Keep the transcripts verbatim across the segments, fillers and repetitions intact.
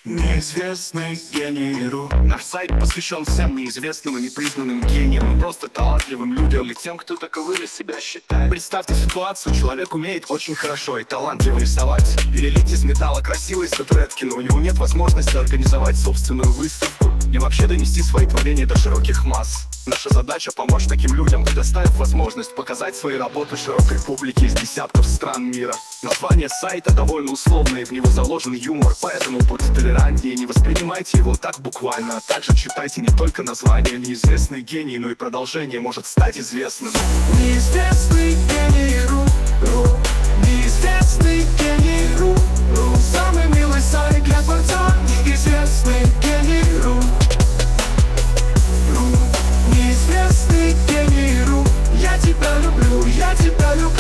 Неизвестный гению. Наш сайт посвящен всем неизвестным и непризнанным гениям, просто талантливым людям и тем, кто таковыми себя считает. Представьте ситуацию: человек умеет очень хорошо и талантливо рисовать, перелить из металла красивые статуэтки, но у него нет возможности организовать собственную выставку и вообще донести свои творения до широких масс. Наша задача — помочь таким людям, предоставив возможность показать свои работы широкой публике из десятков стран мира. Название сайта довольно условное, и в него заложен юмор, поэтому будьте толерантнее, не воспринимайте его так буквально. А также читайте не только название «Неизвестный гений», но и продолжение может стать известным. Неизвестный гений ру, ру, неизвестный гений ру, ру, самый милый сайт для творца. Неизвестный гений ру, ру, неизвестный гений ру, я тебя люблю, я тебя люблю.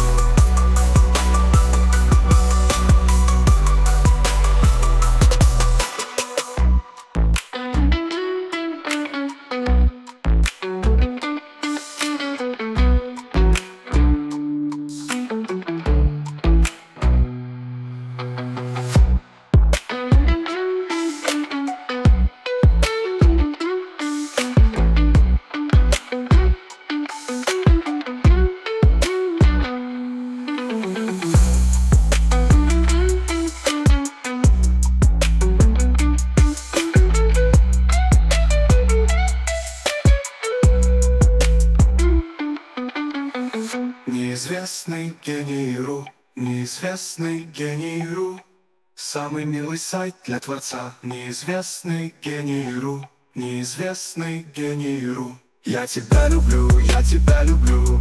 Неизвестный гений ру, неизвестный гений ру, самый милый сайт для творца. Неизвестный гений ру, неизвестный гений ру, я тебя люблю, я тебя люблю.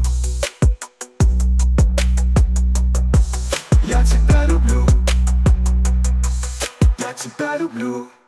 Я тебя люблю, я тебя люблю.